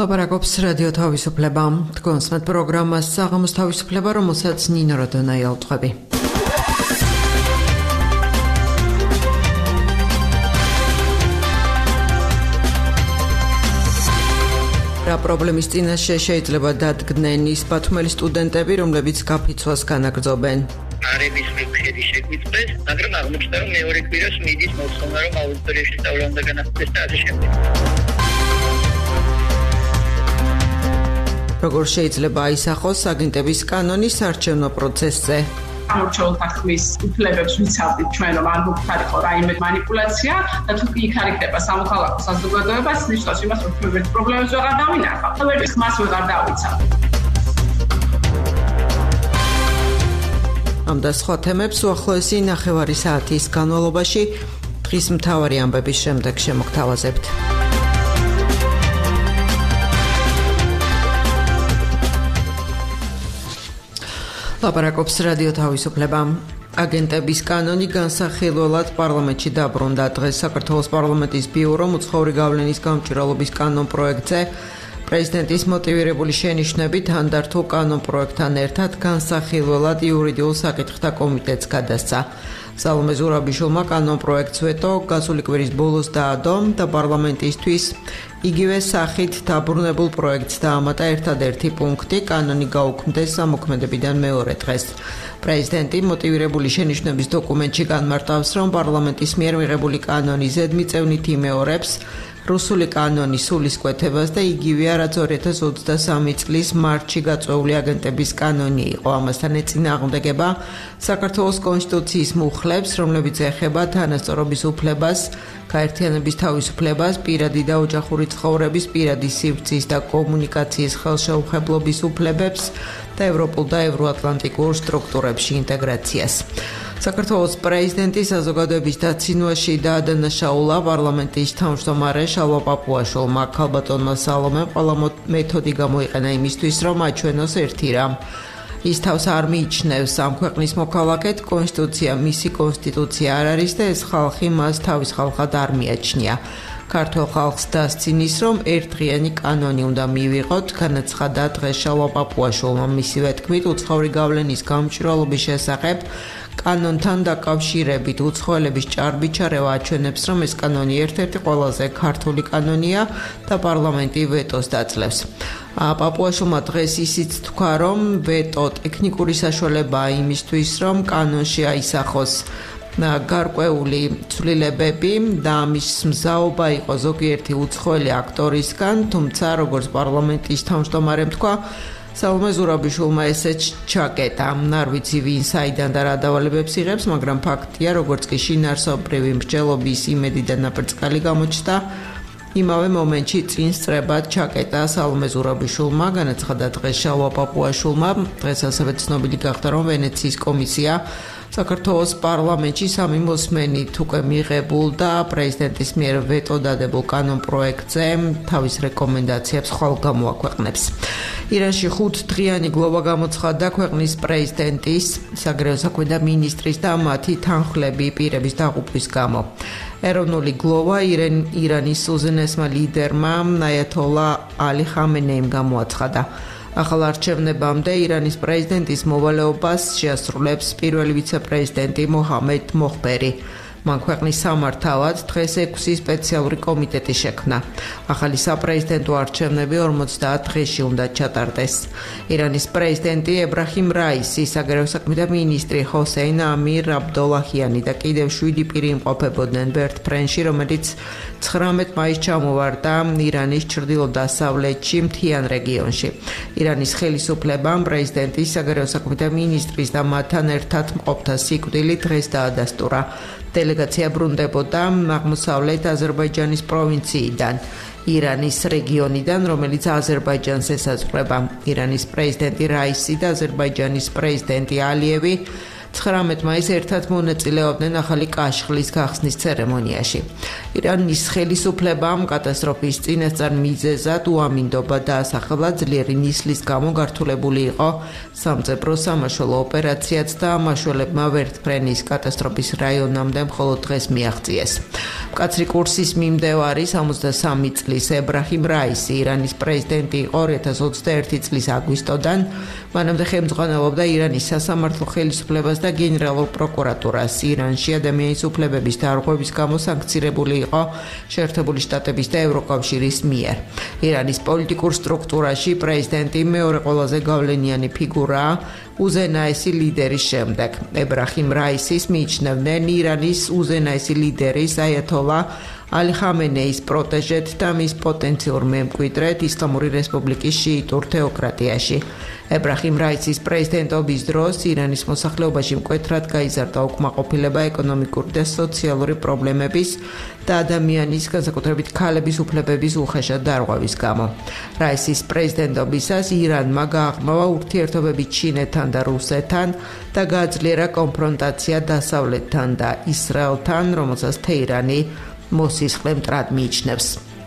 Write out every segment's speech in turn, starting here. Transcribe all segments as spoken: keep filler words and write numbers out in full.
ლაპარაკობს რადიო თავისუფლება. თქვენს მეტ პროგრამას საღამოს თავისუფლება, რომელსაც ნინო როდონაი ავტყვები. რა პრობლემის წინაშე შეიძლება დადგნენ ის ბათუმელი სტუდენტები, რომლებიც გაფიცვას განაგრძობენ? არების მიღწევის შეგვიწევს, მაგრამ აღმოჩნდა, რომ მეორე კვირას მიდის მოსწონა, რომ აუდიტორიაში სწავლა უნდა განაგრძეს და ასე შემდეგ. როგორ შეიძლება აისახოს აგენტების კანონი საარჩევნო პროცესზე? გამორჩეულთა ხმის უფლებებს ვიცავდით ჩვენ, რომ არ მოხარიყო რაიმე манипуляცია და თუ კი იქ არ იქნება სამოქალაქო საზოგადოება, ნიშნავს იმას, რომ ჩვენ პრობლემებს ვეღარ დავინახავთ. ვერც ხმას ვეღარ დავიცავთ. ამ და სხვა თემებს უახლოესი ნახევარი საათის განმავლობაში დღის მთავარი ამბების შემდეგ შემოგთავაზებთ. ლაპარაკობს რადიო თავისუფლება. აგენტების კანონი განსახილველად პარლამენტში დაბრუნდა. დღეს საქართველოს პარლამენტის ბიურომ უცხოური გავლენის გამჭვირვალობის კანონ პროექტზე პრეზიდენტის მოტივირებული შენიშვნებით ანდართულ კანონ პროექტთან ერთად განსახილველად იურიდიულ საკითხთა კომიტეტს გადასცა. სალომე ზურაბიშვილმა კანონ პროექტს ვეტო გასული კვირის ბოლოს დაადო და პარლამენტისთვის იგივე სახით დაბრუნებულ პროექტს დაამატა ერთადერთი პუნქტი, კანონი გაუქმდეს ზემოქმედებიდან მეორე დღეს. პრეზიდენტი მოტივირებული შენიშვნების დოკუმენტში განმარტავს, რომ პარლამენტის მიერ მიღებული კანონი ზედმიწევნით იმეორებს რუსული კანონის სულისკვეთებას და იგივეა, რაც ორი ათას ოცდასამი წლის მარტში გაწეული აგენტების კანონი იყო. ამასთან ეწინააღმდეგება საქართველოს კონსტიტუციის მუხლებს, რომლებიც ეხება თანასწორობის უფლებას, გაერთიანების თავისუფლებას, პირადი და ოჯახური ცხოვრების, პირადი სივრცის და კომუნიკაციის ხელშეუხებლობის უფლებებს და ევროპულ და ევროატლანტიკურ სტრუქტურებში ინტეგრაციას. საქართველოს პრეზიდენტის საზოგადოების დაცინვაში დაადანაშაულა პარლამენტის თავმჯდომარე შალვა პაპუაშვილმა. ქალბატონმა სალომემ ყველა მეთოდი გამოიყენა იმისთვის, რომ აჩვენოს ერთი რამ. ის თავს არ მიიჩნევს ამ ქვეყნის მოქალაქედ, კონსტიტუცია მისი კონსტიტუცია არ არის და ეს ხალხი მას თავის ხალხად არ მიაჩნია. ქართულ ხალხს დასცინის, რომ ერთდღიანი კანონი უნდა მივიღოთ, განაცხადა დღეს შალვა პაპუაშვილმა. მისივე თქმით, უცხოური გავლენის გამჭვირვალობის შესახებ კანონთან დაკავშირებით უცხოელების ჭარბიჩარევა აჩვენებს, რომ ეს კანონი ერთ-ერთი ყველაზე ქართული კანონია და პარლამენტი ვეტოს დაძლევს. პაპუაშვილმა დღეს ისიც თქვა, რომ ვეტო ტექნიკური საშუალებაა იმისთვის, რომ კანონში აისახოს გარკვეული ცვლილებები და ამის მზაობა იყო ზოგიერთი უცხოელი აქტორისგან, თუმცა როგორც პარლამენტის თავმჯდომარემ თქვა, სალომე ზურაბიშვილმა ესეც ჩაკეტა. არ ვიცი ვინ საიდან და რა დავალებებს იღებს, მაგრამ ფაქტია, როგორც კი შინაარსობრივი მსჯელობის იმედი და ნაპერწკალი გამოჩნდა, იმავე მომენტში წინ სწრებად ჩაკეტა სალომე ზურაბიშვილმა, განაცხადა დღეს შალვა პაპუაშვილმა. დღეს ასევე ცნობილი გახდა, რომ ვენეციის კომისია საქართველოს პარლამენტში სამი მოსმენით უკვე მიღებულ და პრეზიდენტის მიერ ვეტო დადებულ კანონ პროექტზე თავის რეკომენდაციებს ხვალ გამოაქვეყნებს. ირანში ხუთდღიანი გლოვა გამოცხადდა ქვეყნის პრეზიდენტის, საგარეო საქმეთა მინისტრის და მათი თანხმლები პირების დაღუპვის გამო. ეროვნული გლოვა ირანის უზენაესმა ლიდერმა აიათოლა ალი ხამენეიმ გამოაცხადა. ახალ არჩევნებამდე ირანის პრეზიდენტის მოვალეობას შეასრულებს პირველი ვიცე-პრეზიდენტი მოჰამედ მოხბერი. მან ქვეყნის სამართავად დღეს ექვსი სპეციალური კომიტეტი შექმნა. ახალი საპრეზიდენტო არჩევნები ორმოცდაათ დღეში უნდა ჩატარდეს. ირანის პრეზიდენტი ებრაჰიმ რაისი, საგარეო საქმეთა მინისტრი ჰოსეინ ამირ აბდოლაჰიანი და კიდევ შვიდი პირი იმყოფებოდნენ ბერთ ფრენში, რომელიც ცხრამეტ მაისს ჩამოვარდა ირანის ჩრდილო-დასავლეთში მთიან რეგიონში. ირანის ხელისუფლებამ პრეზიდენტის, საგარეო საქმეთა მინისტრის და მათთან ერთად მყოფთა სიკვდილი დღეს დაადასტურა. დელეგაცია ბრუნდებოდა აღმოსავლეთ აზერბაიჯანის პროვინციიდან, ირანის რეგიონიდან, რომელიც აზერბაიჯანს ესაზღვრება. ირანის პრეზიდენტი რაისი და აზერბაიჯანის პრეზიდენტი ალიევი ცხრამეტ მაისს ერთად მონაწილეობდნენ ახალი კაშხლის გახსნის ცერემონიაში. ირანის ხელისუფლებამ კატასტროფის წინასწარ მიზეზად უამინდობა დაასახელა ძლიერი ნისლის გამო გართულებული იყო სამწებრო სამაშველო ოპერაციაც და მაშველებმა ვერტფრენის კატასტროფის რაიონამდე მხოლოდ დღეს მიაღწიეს. მკაცრი კურსის მიმდევარი სამოცდასამი წლის ებრაჰიმ რაისი ირანის პრეზიდენტი იყო ორი ათას ოცდაერთი წლის აგვისტოდან, მანამდე ხელმძღვანელობდა ირანის სასამართლო ხელისუფლებას და გენერალურ პროკურატურას. ირანში ადამიანის უფლებების დარღვევის გამო სანქცირებული იყო შეერთებული შტატების და ევროკავშირის მიერ. ირანის პოლიტიკურ სტრუქტურაში პრეზიდენტი მეორე ყველაზე გავლენიანი ფიგურაა უზენაესი ლიდერის შემდეგ. ებრაჰიმ რაისის მიიჩნევდნენ ირანის უზენაესი ლიდერის აიათოლა ალი ხამენეის პროტეჟეთ და მის პოტენციურ მემკვიდრედ ისლამური რესპუბლიკის შიიტურ თეოკრატიაში. ებრაჰიმ რაისის პრეზიდენტობის დროს ირანის მოსახლეობაში მკვეთრად გაიზარდა უკმაყოფილება ეკონომიკური და სოციალური პრობლემების და ადამიანის, განსაკუთრებით ქალების უფლებების უხეშად დარღვევის გამო. რაისის პრეზიდენტობისას ირანმა გააღრმავა ურთიერთობები ჩინეთთან და რუსეთთან და გააძლიერა კონფრონტაცია დასავლეთთან და ისრაელთან, რომელსაც თეირანი მოსისხლე მტრად მიიჩნევს.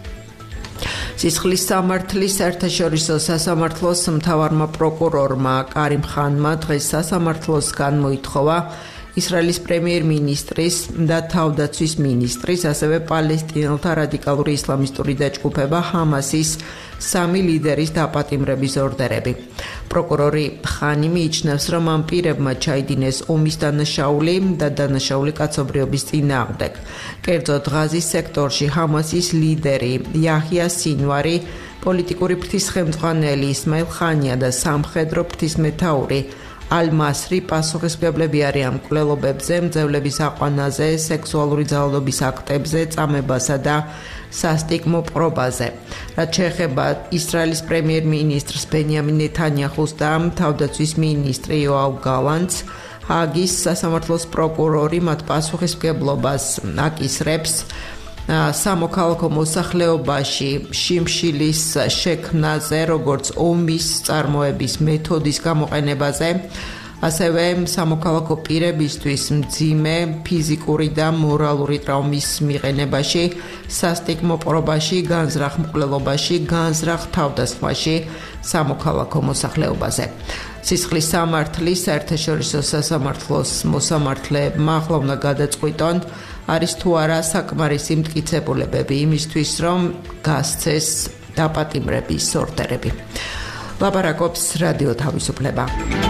სისხლის სამართლის საერთაშორისო სასამართლოს მთავარმა პროკურორმა კარიმ ხანმა დღეს სასამართლოსგან მოითხოვა ისრაელის პრემიერ-მინისტრის და თავდაცვის მინისტრის, ასევე პალესტინელთა რადიკალური ისლამისტური დაჯგუფება ჰამასის სამი ლიდერის დაპატიმრების ორდერები. პროკურორი ხანი მიიჩნევს, რომ ამ პირებმა ჩაიდინეს ომის დანაშაული და დანაშაული კაცობრიობის წინააღმდეგ. კერძოდ ღაზის სექტორში ჰამასის ლიდერი იაჰია სინვარი, პოლიტიკური ფრთისხემძღვანელი ისმაილ ხანია და სამხედრო ფრთისმეტაური ალ-მასრი პასუხისმგებლები არიან მკვლელობებზე, მძევლების აყვანაზე, სექსუალური ძალადობის აქტებზე, წამებასა და სასტიკმო პრობაზე. რაც შეეხება ისრაელის პრემიერ-მინისტრს ბენიამინ ნეთანიაჰუს და თავდაცვის მინისტრი იოავ გალანტს, ჰაგის სასამართლოს პროკურორი მათ პასუხისმგებლობას აკისრებს სამოქალაქო მოსახლეობაში შიმშილის შექმნაზე, როგორც ომის წარმოების მეთოდის გამოყენებაზე, ასევე სამოქალაქო პირებისთვის მძიმე ფიზიკური და მორალური ტრაუმის მიყენებაში, სასტიკმო პრობაში, განზრახ მკვლელობაში, განზრახ თავდასხმაში სამოქალაქო მოსახლეობაზე. სისხლის სამართლის საერთაშორისო სასამართლოს მოსამართლეებმა ახლა უნდა გადაწყვიტონ, არის თუ არა საკმარისი მტკიცებულებები იმისთვის, რომ გასცეს დაპატიმრების ორდერები. ლაპარაკობს რადიო თავისუფლება.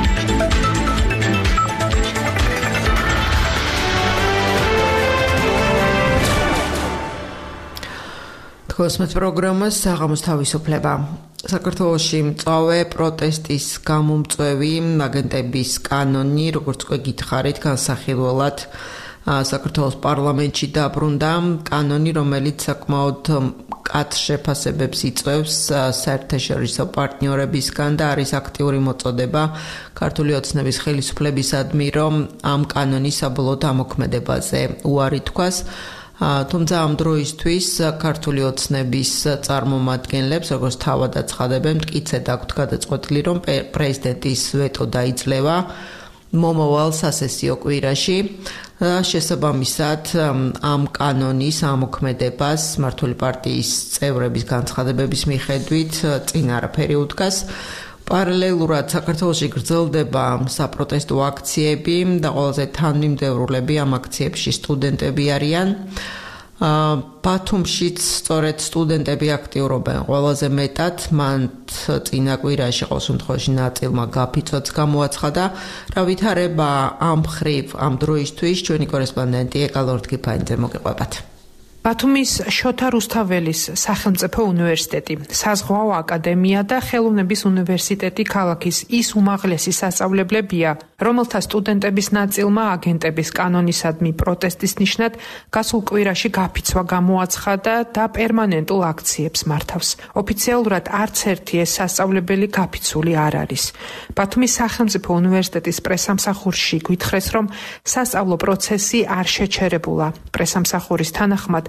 კოსმოს პროგრამას საღამოს თავისუფლება. საქართველოში მწვავე პროტესტის გამომწვევი აგენტების კანონი, როგორც უკვე გითხარით, განსახილველად საქართველოს პარლამენტში დაბრუნდა. კანონი, რომელიც საკმაოდ მკაცრ შეფასებებს იწვევს საერთაშორისო პარტნიორებისგან და არის აქტიური მოწოდება ქართული ოცნების ხელისუფლებისადმი, რომ ამ კანონის საბოლოო ამოქმედებაზე უარი თქვას. თუმცა ამ დროისთვის ქართული ოცნების წარმომადგენლებს, როგორც თავად აცხადებენ, მტკიცედ აქვთ გადაწყვეტილი, რომ პრეზიდენტის ვეტო დაიძლევა მომავალ სასესიო კვირაში. შესაბამისად, ამ კანონის ამოქმედებას მართული პარტიის წევრების განცხადებების მიხედვით წინ არაფერი უდგას. პარალელურად საქართველოში გრძელდება საპროტესტო აქციები და ყველაზე თანმიმდევრულები ამ აქციებში სტუდენტები არიან. ბათუმშიც სწორედ სტუდენტები აქტიურობენ ყველაზე მეტად, მან წინა კვირაში ყოველ შემთხვევაში ნაწილმა გაფიცვაც გამოაცხადა. რა ვითარება ამ მხრივ ამ დროისთვის ჩვენი კორესპონდენტი ეკალორდკიფაინძე მოგიყვებათ. ბათუმის შოთა რუსთაველის სახელმწიფო უნივერსიტეტი, საზღვაო აკადემია და ხელოვნების უნივერსიტეტი ქალაქის ის უმაღლესი სასწავლებლებია, რომელთა სტუდენტების ნაწილმა აგენტების კანონისადმი პროტესტის ნიშნად გასულ კვირაში გაფიცვა გამოაცხადა და პერმანენტულ აქციებს მართავს. ოფიციალურად არც ერთი ეს სასწავლებელი გაფიცული არ არის. ბათუმის სახელმწიფო უნივერსიტეტის პრესამსახურში გვითხრეს, რომ სასწავლო პროცესი არ შეჩერებულა. პრესამსახურის თანახმად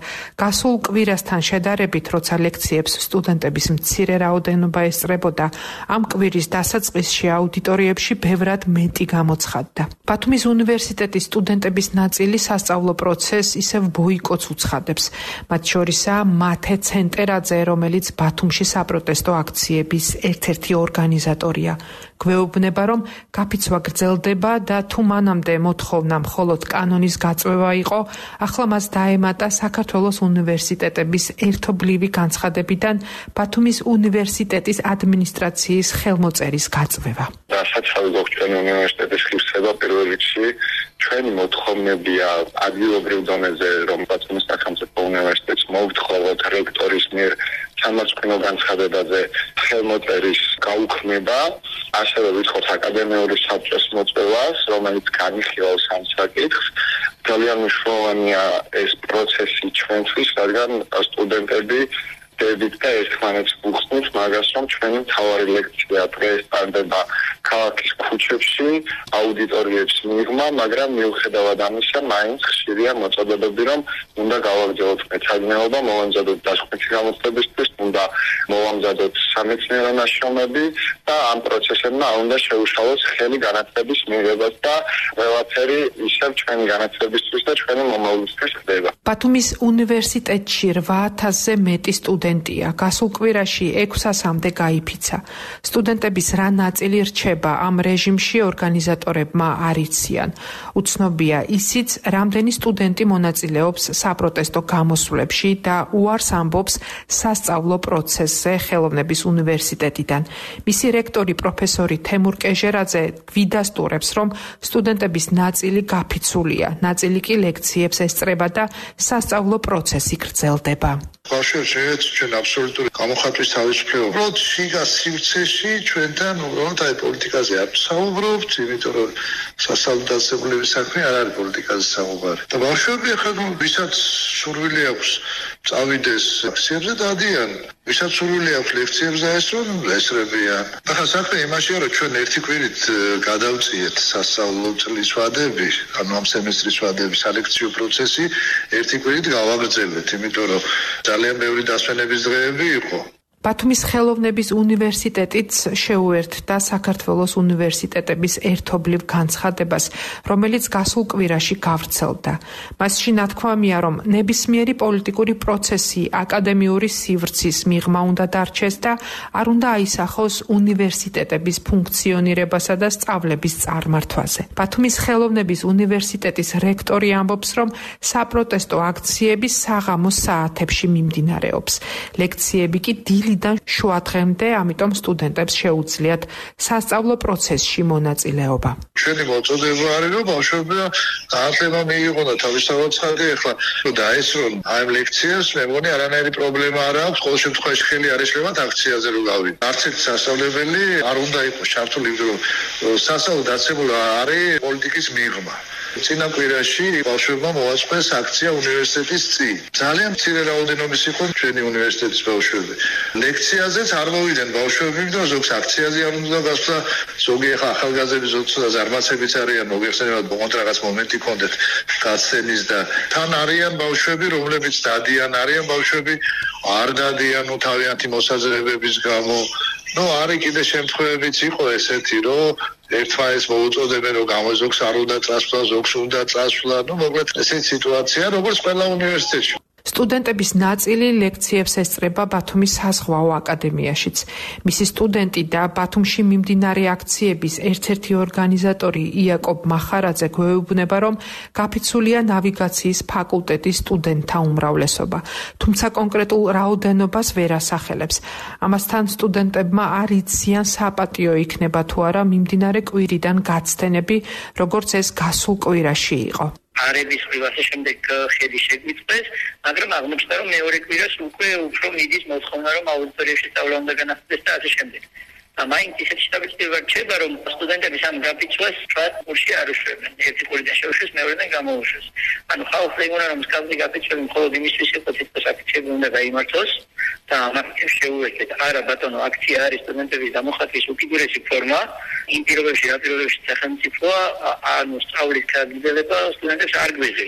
გასულ კვირასთან შედარებით, როცა ლექციებს სტუდენტების მცირე რაოდენობა ესწრებოდა, ამ კვირის დასაწყისში აუდიტორიებში ბევრად მეტი გამოცხადდა. ბათუმის უნივერსიტეტის სტუდენტების ნაწილი სასწავლო პროცესს ისევ ბოიკოტს უცხადებს. მათ შორისაა მათე ცენტერაძე, რომელიც ბათუმში საპროტესტო აქციების ერთ-ერთი ორგანიზატორია. გვეუბნება, რომ გაფიცვა გრძელდება და თუ მანამდე მოთხოვნა მხოლოდ კანონის გაწვევა იყო, ახლა მას დაემატა საქართველოს უნივერსიტეტების ერთობლივი განცხადებიდან ბათუმის უნივერსიტეტის ადმინისტრაციის ხელმოწერის გაწვევა. დასაცავი გვაქვს უნივერსიტეტის ხილსება პირველ რიგში. ჩვენი მოთხოვნებია ადგილობრივ დონეზე, რომ ბათუმის სახელმწიფო უნივერსიტეტს მოვთხოვოთ რექტორის მიერ სამარცხვინო განცხადებაზე ხელმოწერის გაუქმება, ასევე ვითხოვთ აკადემიური საბჭოს მოწვევას, რომელიც განიხილავს ამ საკითხს. ძალიან მნიშვნელოვანია ეს პროცესი ჩვენთვის, რადგან სტუდენტები დებით და ერთმანეთს უხსნით მაგას, რომ ჩვენი მთავარი ლექცია დღეს ტარდება ქალაქის ქუჩებში, აუდიტორიებს მიღმა, მაგრამ მიუხედავად ამისა, მაინც ხშირია მოწოდებები, რომ უნდა გავაგრძელოთ მეცადინეობა, მოვამზადოთ დასკვნითი გამოცდებისთვის, უნდა მოვამზადოთ სამეცნიერო ნაშრომები და ამ პროცესებმა უნდა შეუშალოს ხელი განათლების მიღებას და ყველაფერი ისევ ჩვენი განათლებისთვის და ჩვენი მომავლისთვის ხდება. ბათუმის უნივერსიტეტში რვა ათასზე მეტი სტუდენტია. გასულ კვირაში ექვსასამდე გაიფიცა. სტუდენტების რა ნაწილი რჩება ამ რეჟიმში ორგანიზატორებმა არ იციან. უცნობია ისიც, რამდენი სტუდენტი მონაწილეობს საპროტესტო გამოსვლებში და უარს ამბობს სასწავლო პროცესზე ხელოვნების უნივერსიტეტიდან. მისი რექტორი პროფესორი თემურ კეჟერაძე გვიდასტურებს, რომ სტუდენტების ნაწილი გაფიცულია, ნაწილი კი ლექციებს ესწრება და სასწავლო პროცესი გრძელდება. ბავშვებს შეეძლოთ ჩვენ აბსოლუტური გამოხატვის თავისუფლება. უბრალოდ შიგა სივრცეში ჩვენთან უბრალოდ აი პოლიტიკაზე არ საუბრობთ, იმიტომ რომ სასწავლო დაწესებულების საქმე არ არის პოლიტიკაზე საუბარი. და ბავშვები ახლა ვისაც სურვილი აქვს წავიდეს ლექციებზე დადიან, ვისაც სურვილი აქვს ლექციებზე აესწრონ, ესწრებიან. ახლა საქმე იმაშია, რომ ჩვენ ერთი კვირით გადავწიეთ სასწავლო წლის ვადები, ანუ ამ სემესტრის ვადების სალექციო პროცესი ერთი კვირით გავაგრძელებთ, იმიტომ რომ ძალიან ბევრი დასვენების დღეები იყო. ბათუმის ხელოვნების უნივერსიტეტიც შეუერთდა საქართველოს უნივერსიტეტების ერთობლივ განცხადებას, რომელიც გასულ კვირაში გავრცელდა. მასში ნათქვამია, რომ ნებისმიერი პოლიტიკური პროცესი აკადემიური სივრცის მიღმა უნდა დარჩეს და არ უნდა აისახოს უნივერსიტეტების ფუნქციონირებასა და სწავლების წარმართვაზე. ბათუმის ხელოვნების უნივერსიტეტის რექტორი ამბობს, რომ საპროტესტო აქციები საღამოს საათებში მიმდინარეობს. ლექციები კი დილიდან შუა დღემდე, ამიტომ სტუდენტებს შეუძლიათ სასწავლო პროცესში მონაწილეობა. ჩვენი მოწოდება არის, რომ ბავშვებმა განათლება მიიღონ და თავისთავად ცხადია, ახლა დაესწრონ ამ ლექციას, მე მგონი არანაირი პრობლემა არ აქვს, ყოველ შემთხვევაში ხელი არ ეშლებათ აქციაზე რომ გავიდეთ. არც ერთი სასწავლებელი არ უნდა იყოს ჩართული, იმიტომ რომ სასწავლო დაწესებული არის პოლიტიკის მიღმა. წინა კვირაში ბავშვებმა მოაწყეს აქცია უნივერსიტეტის წინ. ძალიან მცირე რაოდენობის იყო ჩვენი უნივერსიტეტის ბავშვები. ლექციაზეც არ მოვიდნენ ბავშვები, და ზოგს აქციაზე არ უნდა გასვლა, ზოგი ახლა ახალგაზრდები ზოგადად ზარმაცებიც არიან, მოგეხსენებათ, ბოლოს რაღაც მომენტი ჰქონდეთ გასცენის და თან არიან ბავშვები, რომლებიც დადიან, არიან ბავშვები არ დადიან თავიანთი მოსაზრებების გამო. ნუ არის კიდე შემთხვევებიც იყო ესეთი, რომ ერთმანეთს მოუწოდებენ, რომ გამოზოგს არ უნდა წასვლა, ზოგს უნდა წასვლა. ნუ მოკლედ ესეთი სიტუაცია, როგორც ყველა უნივერსიტეტში. სტუდენტების ნაწილი ლექციებს ესწრება ბათუმის საზღვაო აკადემიაშიც. მისი სტუდენტი და ბათუმში მიმდინარე აქციების ერთ-ერთი ორგანიზატორი იაკობ მახარაძე გვეუბნება, რომ გაფიცულია ნავიგაციის ფაკულტეტის სტუდენტთა უმრავლესობა, თუმცა კონკრეტულ რაოდენობას ვერ ასახელებს. ამასთან სტუდენტებმა არ იციან საპატიო იქნება თუ არა მიმდინარე კვირიდან გაცდენები, როგორც ეს გასულ კვირაში იყო. არების ყივასის შემდეგ ხედი შეგვიწეს, მაგრამ აღმოჩნდა, რომ მეორე კვირას უკვე უფრო მიდის მოთხოვნა, რომ აუდიტორიაში სწავლა უნდა განახლდეს და ასე შემდეგ. მაინც ისეთი სტაბილიზება რჩება, რომ სტუდენტების ამ გაფიცვას თქვათ კურსში არ უშვებენ. ერთი კურსიდან შეუშვეს, მეორედან გამოუშვეს. ანუ ხალხს ეგონა, რომ მსგავსი გაფიცვები მხოლოდ იმისთვის იყო, თითქოს აქციები უნდა გაიმართოს და ამ აქციებს შეუერთეთ. არა ბატონო, აქცია არის სტუდენტების გამოხატვის უკიდურესი ფორმა. იმ პირობებში, რა პირობებში სახელმწიფოა ანუ სწავლის გაგრძელება სტუდენტებს არ გვეძლევს.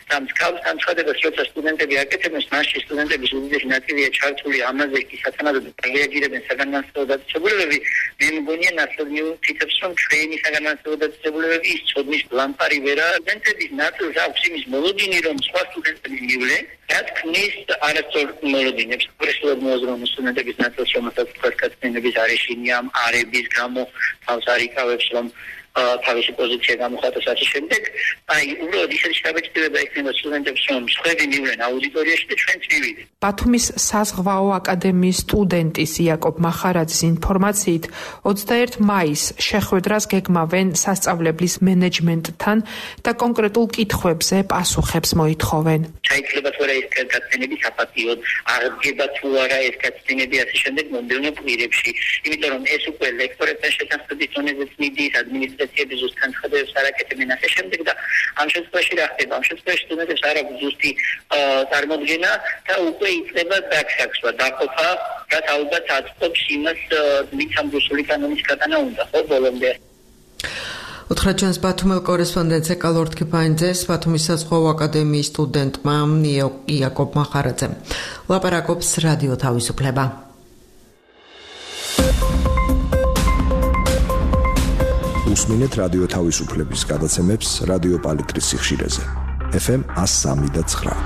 და მსგავს განცხადებას როცა სტუდენტები აკეთებენ, მასში სტუდენტების უდიდესი ნაწილია ჩართული ამაზე, კი სათანადოდ რეაგირებენ საგანმანათლებლო დაწესებულებები. მე მგონია ნაცნობი თითებს რომ ჩვენი საგანმანათლებლო დაწესებულებები ის ცოდნის ლამპარი ვერა. სტუდენტების ნაწილს აქვს იმის მოლოდინი, რომ სხვა სტუდენტები მივლენ, რაც ქმნის არასწორ მოლოდინებს. პრესულად მოაზროვნო სტუდენტების ნაწილს, რომელსაც თქვენების არეშინიამ არების გამო თავს არიკავებს, რომ თავისი პოზიცია გამოხატოს ასე შემდეგ. აი, უბრალოდ ისეთი შთაბეჭდილება ექნება სტუდენტებს, რომ სხვები მივლენ აუდიტორიაში და ჩვენც მივიდეთ. ბათუმის საზღვაო აკადემიის სტუდენტის იაკობ მახარაძის ინფორმაციით, ოცდაერთი მაისს შეხვედრას გეგმავენ სასწავლებლის მენეჯმენტთან და კონკრეტულ კითხვებზე პასუხებს მოითხოვენ. შეიძლება თუ არა ეს გაწმენები საპატიოდ, აღდგება თუ არა ეს გაწმენები ასე შემდეგ მომდევნო კვირებში, იმიტომ რომ ეს უკვე ლექტორებთან შეთანხმების დონეზეც მიდის, ადმინისტრაციების ზუსტ განცხადებებს არ აკეთებენ ასე შემდეგ და ამ შემთხვევაში რა ხდება? ამ შემთხვევაში სტუდენტებს არ აქვს ზუსტი წარმოდგენა და უკვე იწყება დაგსაქსვა, დაყოფა, რაც ალბათ აწყობს იმას, ვინც ამ რუსული კანონის გატანა უნდა, ხო, ბოლომდე. უთხრა ჩვენს ბათუმელ კორესპონდენტს ეკალორდ კიფაინძეს, ბათუმის საზღვაო აკადემიის სტუდენტმა იაკობ მახარაძემ. ლაპარაკობს რადიო თავისუფლება. უსმინეთ რადიო თავისუფლების გადაცემებს რადიო პალიტრის სიხშირეზე. ეფ ემ one oh three და nine.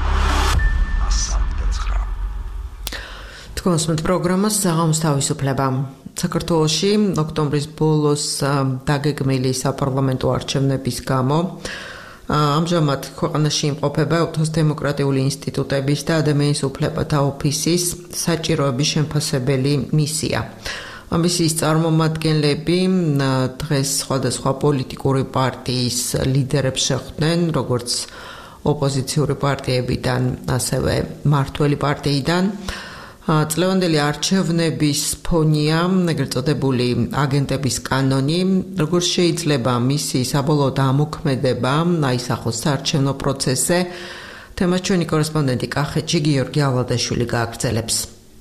თქვენს პროგრამას საღამოს თავისუფლება. საქართველოში ოქტომბრის ბოლოს დაგეგმილი საპარლამენტო არჩევნების გამო ამჟამად ქვეყანაში იმყოფება ოქროს დემოკრატიული ინსტიტუტების და ადამიანის უფლებათა ოფისის საჭიროების შემფასებელი მისია. ამისიის წარმომადგენლები დღეს სხვადასხვა პოლიტიკური პარტიის ლიდერებს შეხვდნენ, როგორც ოპოზიციური პარტიებიდან, ასევე მმართველი პარტიიდან. წლევანდელი არჩევნების ფონია, ეგრეთ წოდებული აგენტების კანონი, როგორც შეიძლება მისი საბოლოო ამოქმედება აისახოს საარჩევნო პროცესზე. თემას ჩვენი კორესპონდენტი კახეთში გიორგი ალადაშვილი გააგრძელებს.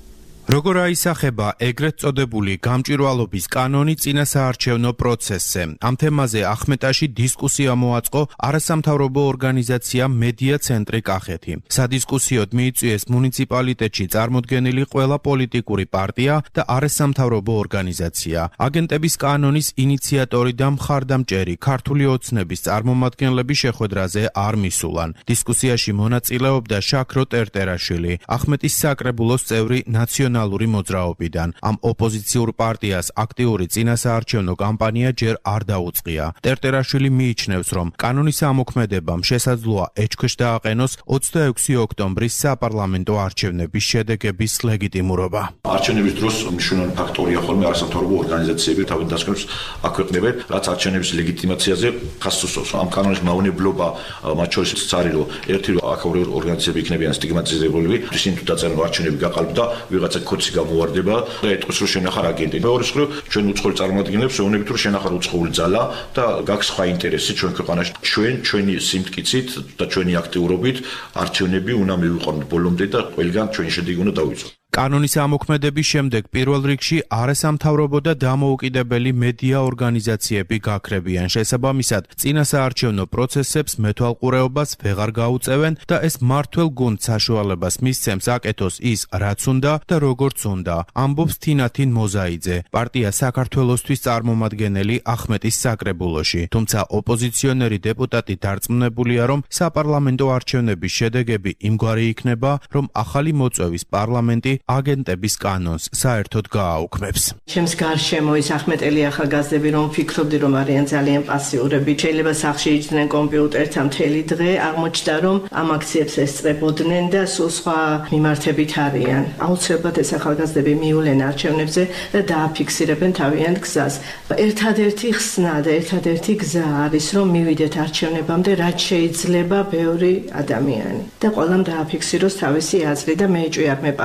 როგორ აისახება ეგრეთ წოდებული გამჭვირვალობის კანონი წინასაარჩევნო პროცესზე? ამ თემაზე ახმეტაში დისკუსია მოაწყო არასამთავრობო ორგანიზაცია მედია ცენტრი კახეთი. სადისკუსიოდ მიიწვიეს მუნიციპალიტეტში წარმოდგენილი ყველა პოლიტიკური პარტია და არასამთავრობო ორგანიზაცია. აგენტების კანონის ინიციატორი და მხარდამჭერი ქართული ოცნების წარმომადგენლები შეხვედრაზე არ მისულან. დისკუსიაში მონაწილეობდა შაქრო ტერტერაშვილი, ახმეტის საკრებულოს წევრი ნაციონალური მოძრაობიდან. ამ ოპოზიციურ პარტიას აქტიური წინასაარჩევნო კამპანია ჯერ არ დაუწყია. ტერტერაშვილი მიიჩნევს, რომ კანონის ამოქმედებამ შესაძლოა ეჭქვეშ დააყენოს ოცდაექვსი ოქტომბრის საპარლამენტო არჩევნების შედეგების ლეგიტიმურობა. არჩევნების დროს მნიშვნელოვანი ფაქტორია ხოლმე არასამთავრობო ორგანიზაციები თავის დასკვნებს აქვეყნებენ, რაც არჩევნების ლეგიტიმაციაზე ხაზს უსვამს. ამ კანონის მავნებლობა მათ შორის ცარი, რომ ერთი აქაური ორგანიზაციები იქნებიან სტიგმატიზირებული, ისინი თუ დაწერენ არჩევნები გაყალბდა, ვიღაცა კოდში გამოვარდება და ეტყვის რომ შენახარ აგენტი. მეორე მხრივ ჩვენ უცხოელ წარმომადგენლებს ვეუბნებით რომ შენახარ უცხოური ძალა და გაქვს სხვა ინტერესი ჩვენ ქვეყანაში. ჩვენ ჩვენი სიმტკიცით და ჩვენი აქტიურობით არჩევნები უნდა მივიყვანოთ ბოლომდე და ყველგან ჩვენი შედეგი უნდა დავიწყოთ. კანონის ამოქმედების შემდეგ პირველ რიგში არასამთავრობო და დამოუკიდებელი მედია ორგანიზაციები გაქრებიან. შესაბამისად, წინასაარჩევნო პროცესებს მეთვალყურეობას ვეღარ გაუწევენ და ეს მმართველ გუნდს საშუალებას მისცემს აკეთოს ის, რაც უნდა და როგორც უნდა, ამბობს თინათინ მოზაიძე, პარტია საქართველოსთვის წარმომადგენელი ახმეტის საკრებულოში. თუმცა ოპოზიციონერი დეპუტატი დარწმუნებულია, რომ საპარლამენტო არჩევნების შედეგები იმგვარი იქნება, რომ ახალი მოწვევის პარლამენტი აგენტების კანონს საერთოდ გააუქმებს. ჩემს გარშემო ის ახმეტელი ახალგაზრდები რომ ვფიქრობდი რომ არიან ძალიან პასიურები, შეიძლება სახლში იჯდნენ კომპიუტერთან მთელი დღე, აღმოჩნდა რომ ამ აქციებს ესწრებოდნენ და სულ სხვა მიმართებით არიან. აუცილებლად ეს ახალგაზრდები მიულენ არჩევნებზე და დააფიქსირებენ თავიანთ გზას. ერთადერთი ხსნა და ერთადერთი გზა არის რომ მივიდეთ არჩევნებამდე რაც შეიძლება ბევრი ადამიანი და ყველამ დააფიქსიროს თავისი აზრი და მეეჭვი არ მეპარება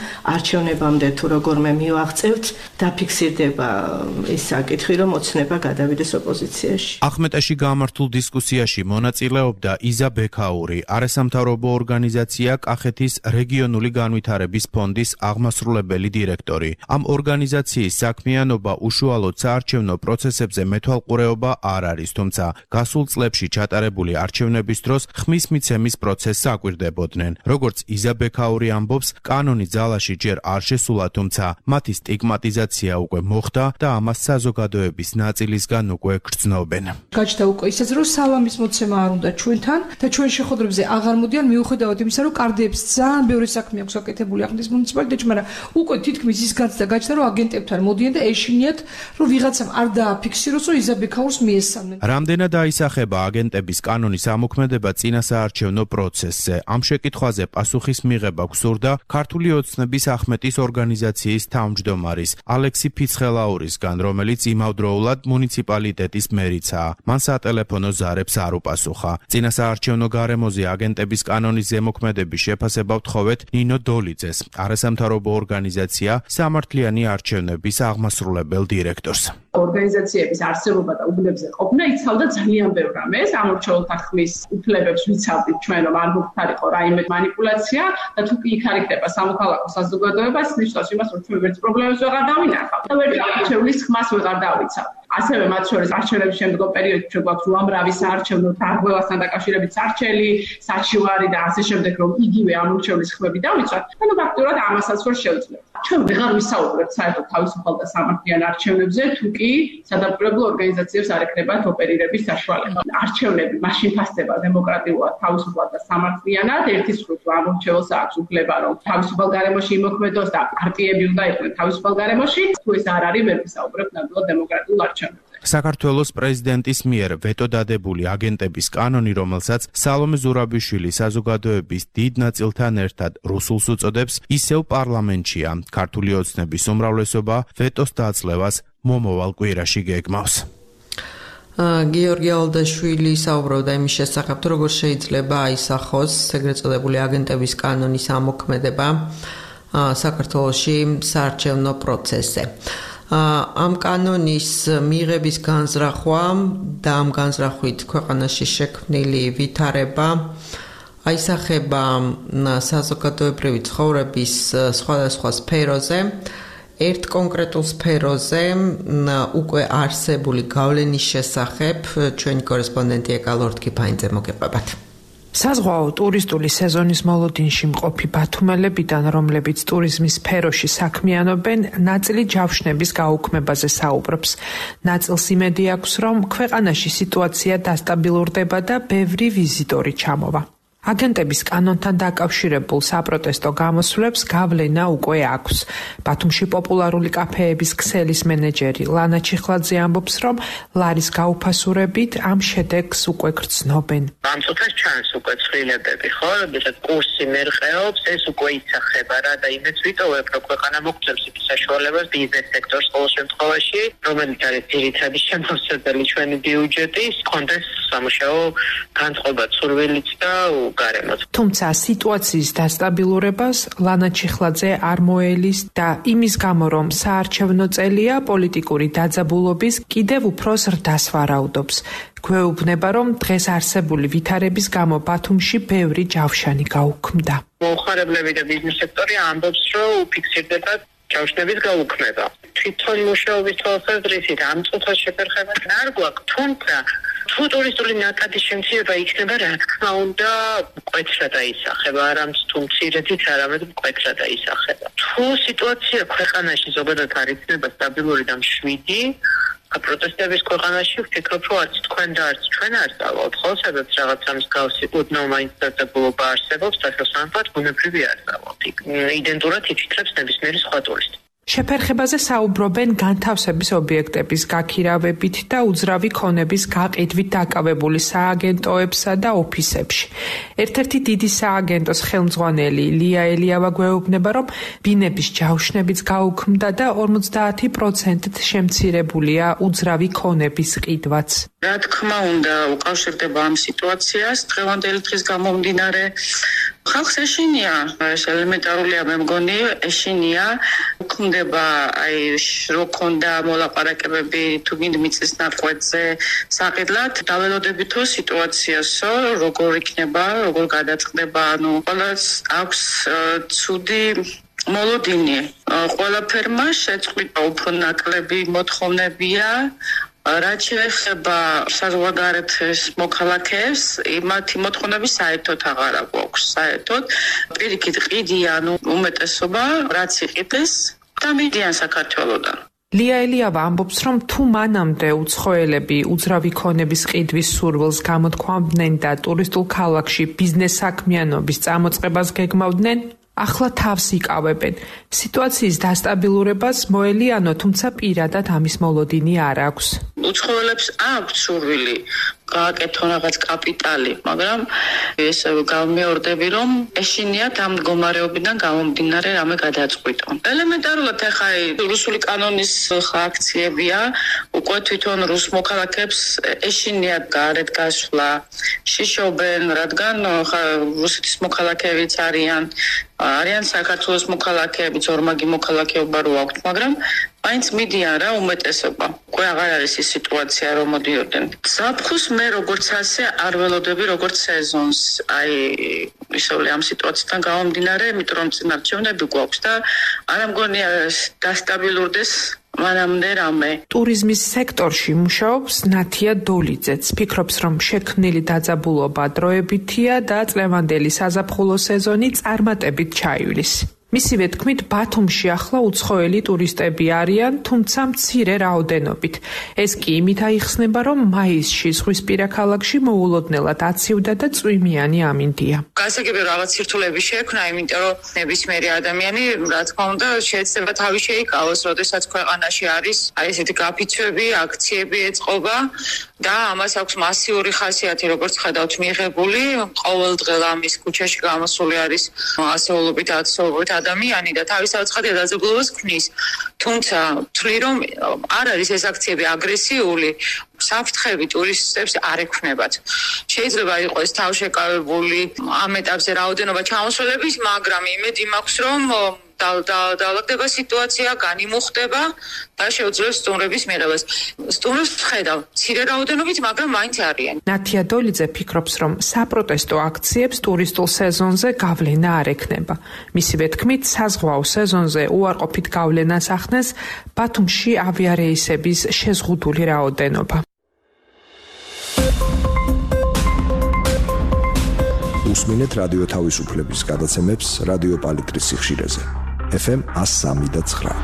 არჩევნებამდე თუ როგორმე მივაღწევთ, დაფიქსირდება ის საკითხი, რომ ოცნება გადავიდეს ოპოზიციაში. ახმეტაში გამართულ დისკუსიაში მონაწილეობდა იზა ბექაური, არასამთავრობო ორგანიზაცია კახეთის რეგიონული განვითარების ფონდის აღმასრულებელი დირექტორი. ამ ორგანიზაციის საქმიანობა უშუალოდ საარჩევნო პროცესებზე მეთვალყურეობა არ არის, თუმცა გასულ წლებში ჩატარებული არჩევნების დროს ხმის მიცემის პროცესს აკვირდებოდნენ. როგორც იზა ბექაური ამბობს, კანონი ძალაში ჯერ არ შესულა, თუმცა მათი სტიგმატიზაცია უკვე მოხდა და ამას საზოგადოების ნაწილისგან უკვე გრძნობენ. გაჩნდა უკვე ისიც, რომ სალამის მოცემა არ უნდა ჩვენთან და ჩვენ შეხვედრებზე აღარ მოდიან მიუხედავად იმისა, რომ კარდებს ძალიან ბევრი საქმე აქვს აკეთებული ახლის მუნიციპალიტეტში, მაგრამ უკვე თითქმის ის განცდა გაჩნდა, რომ აგენტებთან მოდიან და ეშინიათ, რომ ვიღაცამ არ დააფიქსიროს, რომ იზა ბექაურს მიესალმნენ. რამდენად აისახება აგენტების კანონის ამოქმედება წინასაარჩევნო პროცესზე? ამ შეკითხვაზე პასუხის მიღება გსურდა ქართული ოცნების ახმეტის ორგანიზაციის თავმჯდომარის ალექსი ფიცხელაურისგან, რომელიც იმავდროულად მუნიციპალიტეტის მერიცაა. მან სატელეფონო ზარებს არ უპასუხა. წინასაარჩევნო გარემოზე აგენტების კანონის ზემოქმედების შეფასება ვთხოვეთ ნინო დოლიძეს, არასამთავრობო ორგანიზაცია სამართლიანი არჩევნების აღმასრულებელ დირექტორს. ორგანიზაციების არსებობა და უბნებზე ყოფნა იცავდა ძალიან ბევრ რამეს. ამორჩეულთა ხმის უფლებებს ვიცავდით ჩვენ, რომ არ მოხდარიყო რაიმე манипуляცია და თუ კი იქ არ იქნება სამოქალაქო საზოგადოება, ნიშნავს იმას, რომ ჩვენ ვერც პრობლემებს ვეღარ დავინახავთ და ვერც არჩევნის ხმას ვეღარ დავიცავთ. ასევე მათ შორის არჩევნების შემდგომ პერიოდში ჩვენ გვაქვს უამრავი საარჩევნო თარგმნასთან დაკავშირებით სარჩელი, საჩივარი და ასე შემდეგ, რომ იგივე ამორჩევლის ხმები დავიცვათ, ანუ ფაქტურად ამასაც ვერ შევძლებთ. ჩვენ ვეღარ ვისაუბრებთ საერთოდ თავისუფალ და სამართლიან არჩევნებზე, თუ კი სადამკვირვებლო ორგანიზაციებს არ ექნებათ ოპერირების საშუალება. არჩევნები მაშინ ფასდება დემოკრატიულად, თავისუფლად და სამართლიანად, ერთის მხრივ ამორჩეულს აქვს უფლება, რომ თავისუფალ გარემოში იმოქმედოს და პარტიები უნდა იყვნენ თავისუფალ გარემოში, თუ ეს არ არის, ვერ ვისაუბრებთ ნამდვილად დემოკრატიულ არჩევნებზე. საქართველოს პრეზიდენტის მიერ ვეტო დადებული აგენტების კანონი, რომელსაც სალომე ზურაბიშვილი საზოგადოების დიდ ნაწილთან ერთად რუსულს უწოდებს, ისევ პარლამენტშია. ქართული ოცნების უმრავლესობა ვეტოს დაწლევას მომავალ კვირაში გეგმავს. გიორგი ალდაშვილი საუბრობდა იმის შესახებ, როგორ შეიძლება აისახოს ეგრეთ წოდებული აგენტების კანონის ამოქმედება საქართველოში საარჩევნო პროცესზე. ამ კანონის მიღების განზრახვა და ამ განზრახვით ქვეყანაში შექმნილი ვითარება აისახება საზოგადოებრივი ცხოვრების სხვადასხვა სფეროზე. ერთ კონკრეტულ სფეროზე უკვე არსებული გავლენის შესახებ ჩვენი კორესპონდენტი ეკალორდ კიფაინძე მოგეყვებათ. საზღვაო ტურისტული სეზონის მოლოდინში მყოფი ბათუმელებიდან, რომლებიც ტურიზმის სფეროში საქმიანობენ, ნაწილი ჯავშნების გაუქმებაზე საუბრობს. ნაწილს იმედი აქვს, რომ ქვეყანაში სიტუაცია დასტაბილურდება და ბევრი ვიზიტორი ჩამოვა. აგენტების კანონთან დაკავშირებულ საპროტესტო გამოსვლებს გავლენა უკვე აქვს. ბათუმში პოპულარული კაფეების ქსელის მენეჯერი ლანა ჩიხლაძე ამბობს, რომ ლარის გაუფასურებით ამ შედეგს უკვე გრძნობენ. ამ წუთას ჩანს უკვე ცვლილებები, ხო? როდესაც კურსი მერყეობს, ეს უკვე იცახება რა და იმეც ვიტოვებ, რომ ქვეყანა მოგწევს იქ საშუალებას ბიზნეს სექტორს ყოველ შემთხვევაში, რომელიც არის ძირითადი შემოსავალი ჩვენი ბიუჯეტის, კონდეს სამუშაო განწყობა ცურვილიც და გარემოს. თუმცა სიტუაციის დასტაბილურებას ლანა ჩიხლაძე არ მოელის და იმის გამო, რომ საარჩევნო წელია, პოლიტიკური დაძაბულობის კიდევ უფრო ზრდას ვარაუდობს. გვეუბნება, რომ დღეს არსებული ვითარების გამო ბათუმში ბევრი ჯავშანი გაუქმდა. მოხარებლები და ბიზნეს სექტორი ამბობს, რომ უფიქსირდება ჯავშნების გაუქმება. თვითონ მუშაობის თვალსაზრისით ამ წუთას შეფერხება არ გვაქვს, თუმცა თუ ტურისტული ნაკადის შემცირება იქნება, რა თქმა უნდა, მკვეთრად აისახება, არამც თუ მცირედით, არამედ მკვეთრად აისახება. თუ სიტუაცია ქვეყანაში ზოგადად არ იქნება სტაბილური და მშვიდი, პროტესტების ქვეყანაში ვფიქრობ, რომ არც თქვენ და არც ჩვენ არ დავავთ, ხო, სადაც რაღაცა მსგავსი უდნო მაინც დაძაბულობა არსებობს, დასასვენებლად ბუნებრივი არ დავავთ. იდენტურად იფიქრებს ნებისმიერი სხვა ტურისტი. შეფერხებაზე საუბრობენ განთავსების ობიექტების გაქირავებით და უძრავი ქონების გაყიდვით დაკავებული სააგენტოებსა და ოფისებში. ერთ-ერთი დიდი სააგენტოს ხელმძღვანელი ლია ელიავა გვეუბნება, რომ ბინების ჯავშნებიც გაუქმდა და ორმოცდაათი პროცენტით შემცირებულია უძრავი ქონების ყიდვაც. რა თქმა უნდა, უკავშირდება ამ სიტუაციას დღევანდელი დღის გამომდინარე ხალხს ეშინია, ეს ელემენტარულია, მე მგონი, ეშინია, უქმდება, აი, რო ქონდა მოლაპარაკებები თუ გინდა მიწის ნაკვეთზე საყიდლად, დაველოდებითო სიტუაციასო, როგორ იქნება, როგორ გადაწყდება, ანუ ყველას აქვს ცუდი მოლოდინი. ყველაფერმა შეწყვიტა უფრო ნაკლები მოთხოვნებია. რაც შეეხება საზღვარგარეთის მოქალაქეებს, მათი მოთხოვნები საერთოდ აღარ აქვს. საერთოდ პირიქით ყიდია, ანუ უმეტესობა რაც იყიდეს და მიდიან საქართველოდან. ლია ელიავა ამბობს, რომ თუ მანამდე უცხოელები უძრავი ქონების ყიდვის სურვილს გამოთქვამდნენ და ტურისტულ ქალაქში ბიზნეს საქმიანობის წამოწყებას გეგმავდნენ, ახლა თავს იკავებენ. სიტუაციის დასტაბილურებას მოელიანო, თუმცა პირადად ამის მოლოდინი არ აქვს. უცხოელებს აქვს სურვილი გააკეთონ რაღაც კაპიტალი, მაგრამ ეს გამეორდები, რომ ეშინიათ ამ მდგომარეობიდან გამომდინარე რამე გადაწყვიტონ. ელემენტარულად ახლა რუსული კანონის აქციებია, უკვე თვითონ რუს მოქალაქეებს ეშინიათ გარეთ გასვლა, შიშობენ, რადგან რუსეთის მოქალაქეებიც არიან, არიან საქართველოს მოქალაქეებიც, ორმაგი მოქალაქეობა რო აქვთ, მაგრამ მაინც მიდიან რა უმეტესობა. უკვე აღარ არის ის სიტუაცია, რომ მოდიოდნენ. ზაფხულს მე როგორც ასე არ ველოდები როგორც სეზონს. აი, ისე ამ სიტუაციიდან გამომდინარე, იმიტომ რომ წინარჩევნები გვაქვს და არ მგონია დასტაბილურდეს მანამდე რამე. ტურიზმის სექტორში მუშაობს ნათია დოლიძეც. ფიქრობს, რომ შექმნილი დაძაბულობა დროებითია და წლევანდელი საზაფხულო სეზონი წარმატებით ჩაივლის. მისივე თქმით, ბათუმში ახლა უცხოელი ტურისტები არიან, თუმცა მცირე რაოდენობით. ეს კი იმით აიხსნება, რომ მაისში ზღვისპირა ქალაქში მოულოდნელად აცივდა და წვიმიანი ამინდია. გასაგები რაღაც სირთულეები შეექმნა, იმიტომ რომ ნებისმიერი ადამიანი, რა თქმა უნდა, შეიძლება თავი შეიკავოს, როდესაც ქვეყანაში არის აი ესეთი გაფიცვები, აქციები ეწყობა და ამას აქვს მასიური ხასიათი, როგორც ხედავთ, მიიღებული. ყოველდღე ამის ქუჩაში გამოსული არის ასეულობით, ათასობით ადამიანი და თავისთავად დაძაბულობას ქმნის. თუმცა თვლი რომ არ არის ეს აქციები აგრესიული, საფრთხები ტურისტებს არ ექმნებათ. შეიძლება იყოს თავშეკავებული ამ ეტაპზე რაოდენობა ჩამოსვლების, მაგრამ იმედი მაქვს, რომ დაალაგდება სიტუაცია, განიმუხტება და შეუძლებს სტუმრების მიღებას. სტუმრებს ხედავ, მცირე რაოდენობით, მაგრამ მაინც არიან. ნათია დოლიძე ფიქრობს, რომ საპროტესტო აქციებს ტურისტულ სეზონზე გავლენა არ ექნება. მისივე თქმით, საზღვაო სეზონზე უარყოფით გავლენას ახდენს ბათუმში ავიარეისების შეზღუდული რაოდენობა. უსმინეთ რადიო თავისუფლების გადაცემებს რადიო პალიტრის სიხშირეზე. ეფ ემ one oh three point nine.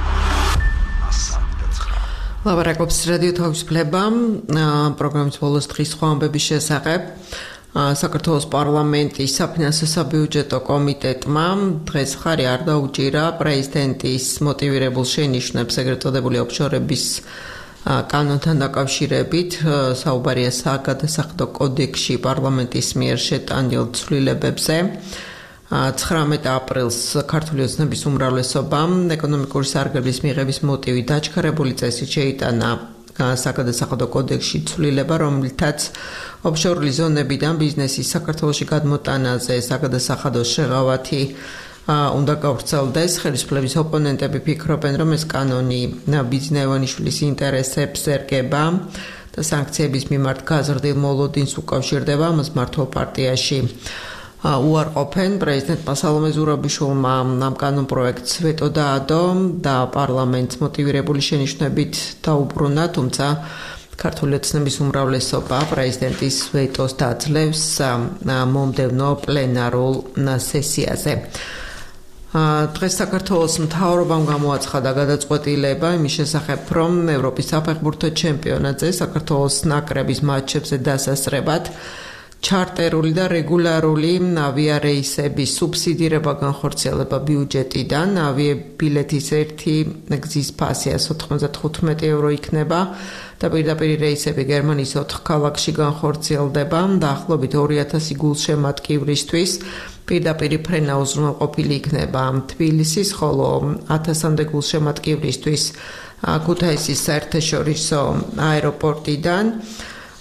ლაბარაკობს რადიო თავისუფლება, პროგრამის ბოლოს დღის სხვა ამბების შესახებ. საქართველოს პარლამენტის საფინანსო საბიუჯეტო კომიტეტმა დღეს ხარი არ დაუჭირა პრეზიდენტის მოტივირებულ შენიშვნებს ეგრეთ წოდებული ოფშორების კანონთან დაკავშირებით. საუბარია საგადასახადო კოდექსში პარლამენტის მიერ შეტანილ ცვლილებებზე. ცხრამეტ აპრილს ქართული ოცნების უმრავლესობამ ეკონომიკური სარგებლობის მიღების მოტივი დაჩქარებული წესით შეიტანა საგადასახადო კოდექსში ცვლილება, რომლითაც ოფშორული ზონებიდან ბიზნესის საქართველოში გადმოტანაზე საგადასახადო შეღავათი უნდა გავრცელდეს. ხელისუფლების ოპონენტები ფიქრობენ, რომ ეს კანონი ბიძინა ივანიშვილის ინტერესებს ერგება და სანქციების მიმართ გაზრდილ მოლოდინს უკავშირდება. ამას მართლ პარტიაში უარყოფენ. პრეზიდენტმა სალომე ზურაბიშვილმა ამ კანონ პროექტს ვეტო დაადო და პარლამენტს მოტივირებული შენიშვნებით დაუბრუნა, თუმცა ქართული ოცნების უმრავლესობა პრეზიდენტის ვეტოს დაძლევს მომდევნო პლენარულ სესიაზე. დღეს საქართველოს მთავრობამ გამოაცხადა გადაწყვეტილება იმის შესახებ, რომ ევროპის საფეხბურთო ჩემპიონატზე საქართველოს ნაკრების მატჩებზე დასასრებად ჩარტერული და რეგულარული ავიარეისების სუბსიდირება განხორციელება ბიუჯეტიდან. ავიაბილეთის ერთი გზის ფასი ოთხმოცდათხუთმეტი ევრო იქნება და პირდაპირ რეისები გერმანიის ოთხ ქალაქში განხორციელდება. დაახლოებით ორი ათასი გულშემატკივრისთვის პირდაპირ ფრენა უზრუნველყოფილი იქნება თბილისის, ხოლო ათასამდე გულშემატკივრისთვის ქუთაისის საერთაშორისო აეროპორტიდან.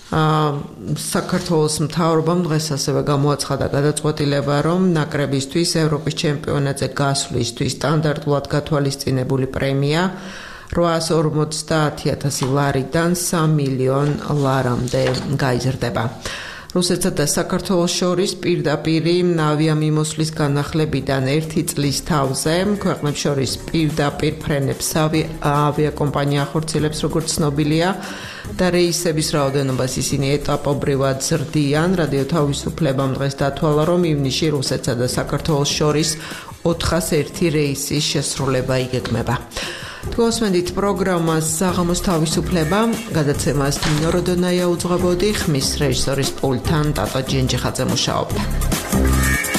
საქართველოს მთავრობამ დღეს ასევე გამოაცხადა გადაწყვეტილება, რომ ნაკრებისთვის ევროპის ჩემპიონატზე გასვლისთვის სტანდარტულად გათვალისწინებული პრემია რვაას ორმოცდაათი ათასი ლარიდან სამ მილიონ ლარამდე გაიზრდება. რუსეთსა და საქართველოს შორის პირდაპირი ავიამიმოსვლის განახლებიდან ერთი წლის თავზე ქვეყნებს შორის პირდაპირ ფრენებს ავიაკომპანია ახორციელებს, როგორც ცნობილია, და რეისების რაოდენობას ისინი ეტაპობრივად ზრდიან. რადიო თავისუფლებამ დღეს დათვალა, რომ ივნისში რუსეთსა და საქართველოს შორის ოთხას ერთი რეისის შესრულება იგეგმება. თქვენსმენდით პროგრამას საღამოს თავისუფლება, გადაცემას ნინო როდონაია უძღვებოდი, ხმის რეჟისორის პულტთან ტატო ჯენჯიხაძე მუშაობდა.